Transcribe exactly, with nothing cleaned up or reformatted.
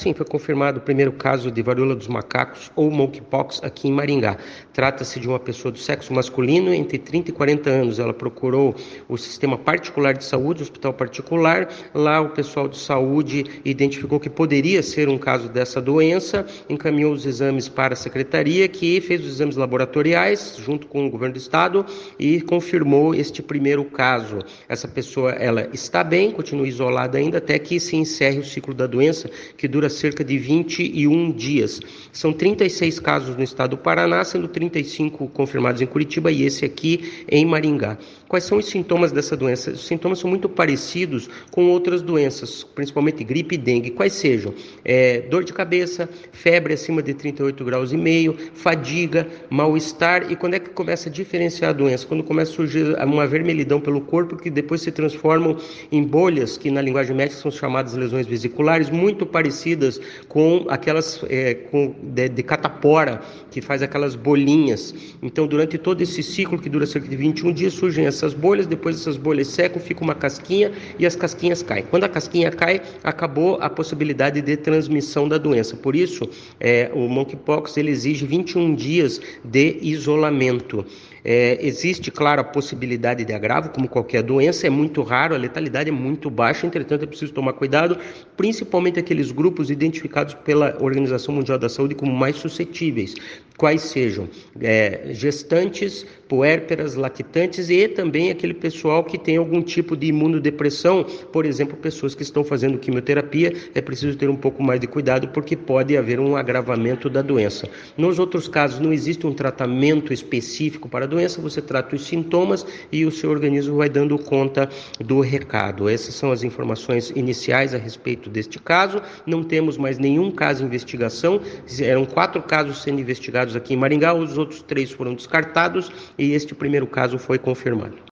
sim, foi confirmado o primeiro caso de varíola dos macacos ou monkeypox aqui em Maringá. Trata-se de uma pessoa do sexo masculino entre trinta e quarenta anos. Ela procurou o sistema particular de saúde, o hospital particular. Lá o pessoal de saúde identificou que poderia ser um caso dessa doença, encaminhou os exames para a secretaria, que fez os exames laboratoriais junto com o governo do estado e confirmou este primeiro caso. Essa pessoa, ela está bem, continua isolada ainda até que se encerre o ciclo da doença, que dura cerca de vinte e um dias. São trinta e seis casos no estado do Paraná, sendo trinta e cinco confirmados em Curitiba e esse aqui em Maringá. Quais são os sintomas dessa doença? Os sintomas são muito parecidos com outras doenças, principalmente gripe e dengue. Quais sejam? É, dor de cabeça, febre acima de trinta e oito graus e meio, fadiga, mal-estar. E quando é que começa a diferenciar a doença? Quando começa a surgir uma vermelhidão pelo corpo, que depois se transformam em bolhas, que na linguagem médica são chamadas lesões vesiculares, muito parecidas com aquelas é, com, de, de catapora, que faz aquelas bolinhas. Então, durante todo esse ciclo, que dura cerca de vinte e um dias, surgem essas bolhas, depois essas bolhas secam, fica uma casquinha e as casquinhas caem. Quando a casquinha cai, acabou a possibilidade de transmissão da doença. Por isso, é, o monkeypox ele exige vinte e um dias de isolamento. É, existe, claro, a possibilidade de agravo, como qualquer doença, é muito raro, a letalidade é muito baixa, entretanto é preciso tomar cuidado, principalmente aqueles grupos identificados pela Organização Mundial da Saúde como mais suscetíveis, quais sejam é, gestantes, puérperas, lactantes e também aquele pessoal que tem algum tipo de imunodepressão, por exemplo, pessoas que estão fazendo quimioterapia, é preciso ter um pouco mais de cuidado porque pode haver um agravamento da doença. Nos outros casos não existe um tratamento específico para a doença, você trata os sintomas e o seu organismo vai dando conta do recado. Essas são as informações iniciais a respeito deste caso. Não temos mais nenhum caso em investigação, eram quatro casos sendo investigados aqui em Maringá, os outros três foram descartados e este primeiro caso foi confirmado.